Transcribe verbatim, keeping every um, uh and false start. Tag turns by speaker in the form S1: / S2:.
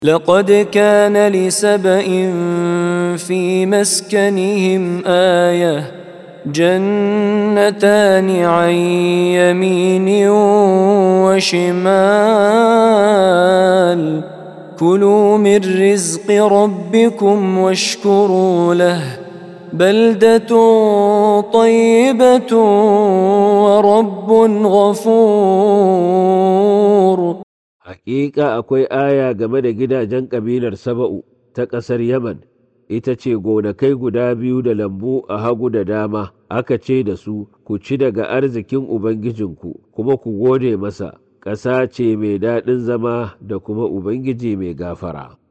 S1: لقد كان لسبإ في مسكنهم آية جنتان عن يمين وشمال كلوا من رزق ربكم واشكروا له بلدة طيبة ورب غفور.
S2: Hakika akwai aya game da gidajen kabilar Saba'u ta ƙasar Yaman, ita ce gonakai guda biyu da lambu a hagu da dama, aka ce da su, ku ci daga arzikin Ubangijinku, kuma ku gode masa, ƙasa ce mai daɗin zama da kuma Ubangiji mai gafara.